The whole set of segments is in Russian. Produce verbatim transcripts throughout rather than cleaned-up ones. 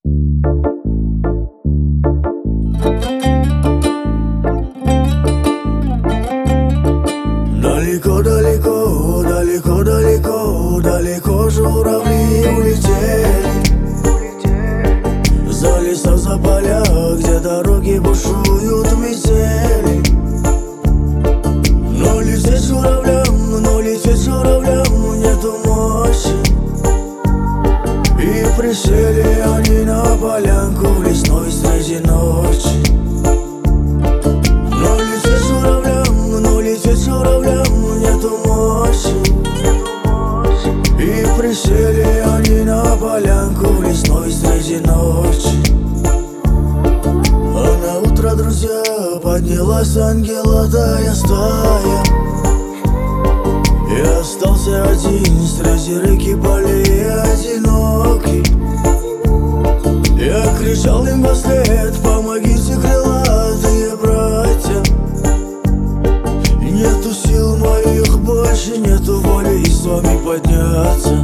Далеко-далеко, далеко-далеко, далеко журавли улетели. За леса, за поля, где дороги бушуют метели. Но лететь журавлям, но лететь журавлям нету мощи. И присели они на полянку в лесной среди ночи. Но лететь журавлям, но лететь журавлям нету мощи. И присели они на полянку в лесной среди ночи. А на утро, друзья, поднялась ангелатая стая. И остался один среди реки полей одинокий. Я кричал им вслед: помогите, крылатые братья. Нету сил моих больше, нету воли с вами подняться.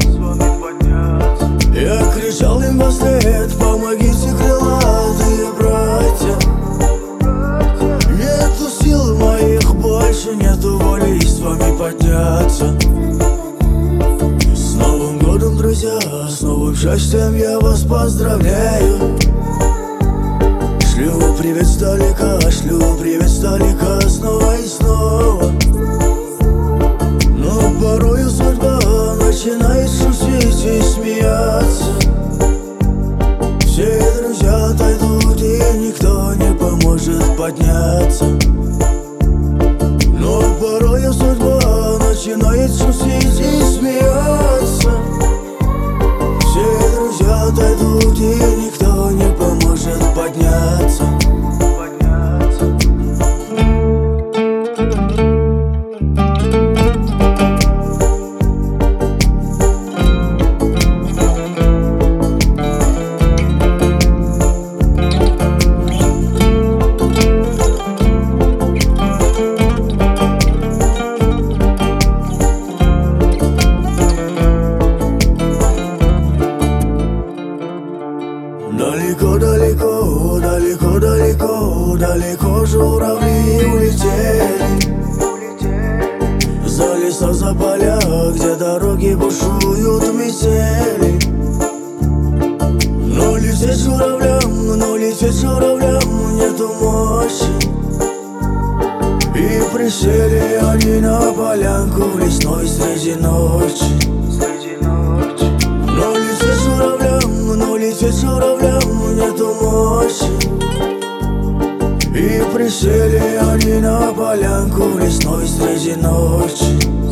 Я кричал им вслед: помогите, крылатые братья. Нету сил моих больше, нету воли с вами подняться. С Новым годом, друзья, с новым счастьем я вас поздравляю. Шлю привет сдалека, шлю привет сдалека снова и снова. Но порою судьба начинает шутить и смеяться. Все друзья отойдут, и никто не поможет подняться. Но порою судьба начинает шутить и смеяться. Все друзья отойдут, и никто не поможет подняться. Далеко-далеко, далеко-далеко, далеко журавли улетели. За леса, за поля, где дороги бушуют метели. Но лететь журавлям, но лететь журавлям нету мощи. И присели они на полянку в лесной среди ночи. Но лететь журавлям, но лететь журавлям нету мощи. И присели они на полянку в лесной среди ночи.